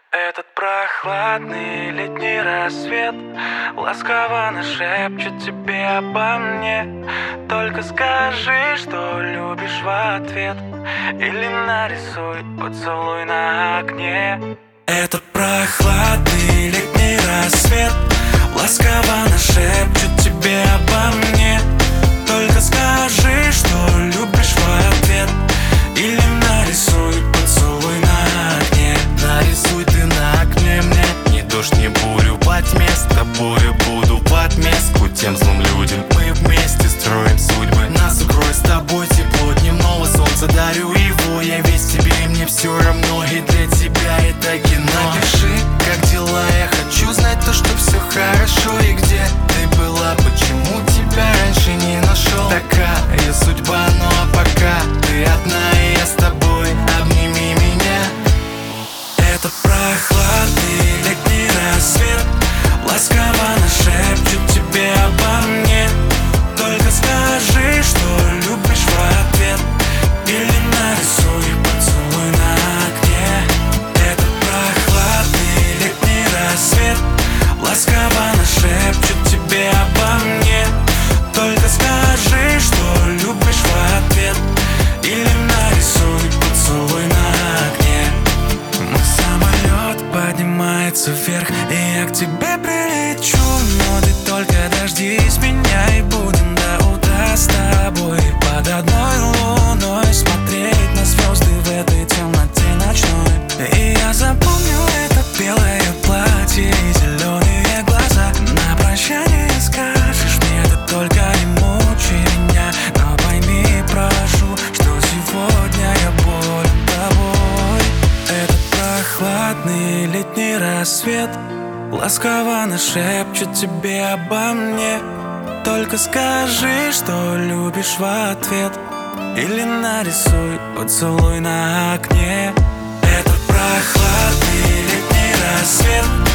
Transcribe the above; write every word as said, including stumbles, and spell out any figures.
Этот прохладный летний рассвет ласково нашепчет тебе обо мне. Только скажи, что любишь в ответ, или нарисуй поцелуй на окне. Этот прохладный летний рассвет ласково нашепчет тебе обо мне. Только скажи, что любишь в ответ, или нарисуй поцелуй на окне. Нарисуй ты на окне мне ни дождь, ни бурю во тьме. С тобою буду в отместку тем злым людям. Мы вместе строим судьбы. Нас укроет с тобой тепло дневного солнца. Дарю его, я весь тебе, и мне все равно. И для тебя это кино. Напиши, как дела, я хочу знать то, что все хорошо. И где ты была, почему тебя раньше не нашел? Такая судьба, ну а пока ты одна, и я с тобой, обними меня. Этот прохладный летний рассвет ласково нашепчет тебе обо мне. Только скажи, что любишь в ответ, или нарисуй поцелуй на окне. Этот прохладный летний рассвет ласково нашепчет тебе обо мне. Только скажи, что любишь в ответ, или нарисуй поцелуй на окне. Мой самолет поднимается вверх, и я к тебе прилечу. Но ты только дождись меня, и будем до утра с тобой под одной луной смотреть на звезды в этой темноте ночной. И я запомню это белое платье и зеленые глаза. На прощание скажешь мне: ты только не мучай меня. Но пойми, прошу, что сегодня я болен тобой. Этот прохладный летний рассвет ласково нашепчет тебе обо мне. Только скажи, что любишь в ответ, или нарисуй поцелуй на окне. Этот прохладный летний рассвет